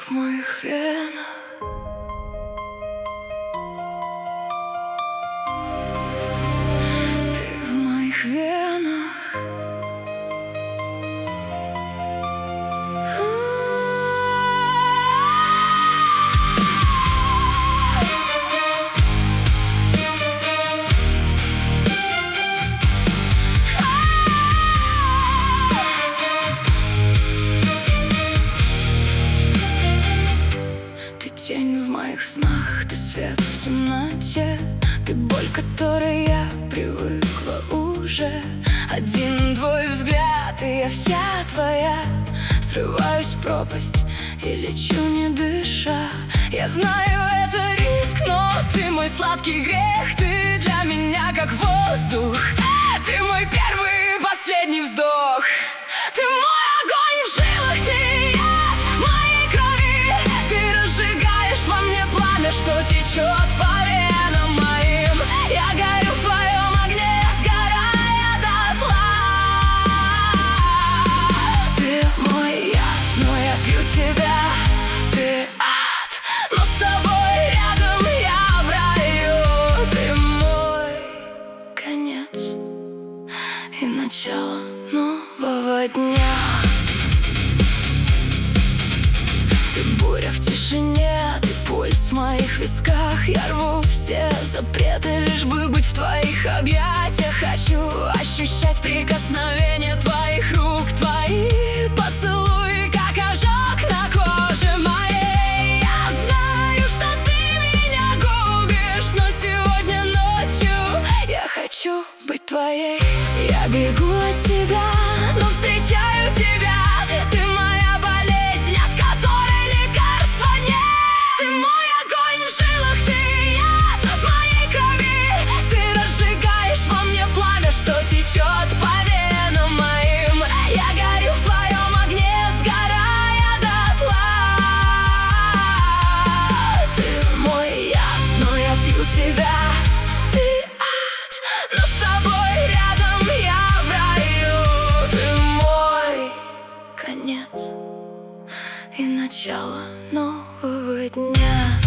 в моих венах. Ты в моих венах. Ты тень в моих снах, ты свет в темноте, ты боль, к которой я привыкла уже. Один твой взгляд, и я вся твоя. Срываюсь в пропасть и лечу не дыша. Я знаю, это риск, но ты мой сладкий грех. Ты для меня как воздух, ты мой первый и последний вздох. Ты мой огонь в жилах, ты яд моей крови. Ты разжигаешь во мне пламя, что течет по венам моим. Я горю в твоем огне, сгорая дотла. Ты мой яд, но я пью тебя. Ты ад, но с тобой рядом я в раю. Ты мой конец и начало нового дня. Ты буря в тишине, ты пульс в моих висках. Я рву все запреты, лишь бы быть в твоих объятиях. Хочу ощущать прикосновение твоих рук, твои поцелуи, как ожог на коже моей. Я знаю, что ты меня губишь, но сегодня ночью я хочу быть твоей. Я бегу от тебя, но встречаю тебя. Ты моя болезнь, от которой лекарства нет. Ты мой огонь в жилах, ты яд от моей крови. Ты разжигаешь во мне пламя, что течет по венам моим. Я горю в твоем огне, сгорая дотла. Ты мой яд, но я пью тебя. Ты ад, но с тобой рядом я в раю. Ты мой конец и начало нового дня.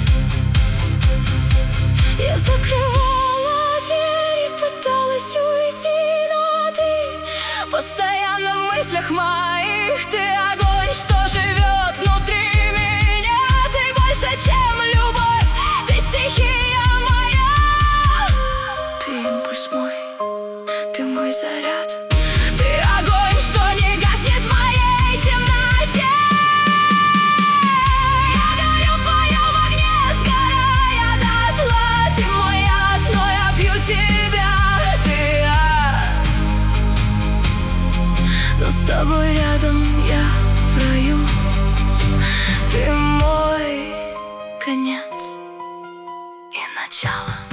Я закрывала дверь и пыталась уйти, но ты постоянно в мыслях моих. Ты огонь, что живет внутри меня. Ты больше, чем любовь, ты стихия моя. Ты импульс мой, ты мой заряд. Ты огонь, что не гаснет в моей темноте. Я горю в твоем огне, сгорая дотла. Ты мой яд, но я пью тебя. Ты ад, но с тобой рядом я в раю. Ты мой конец и начало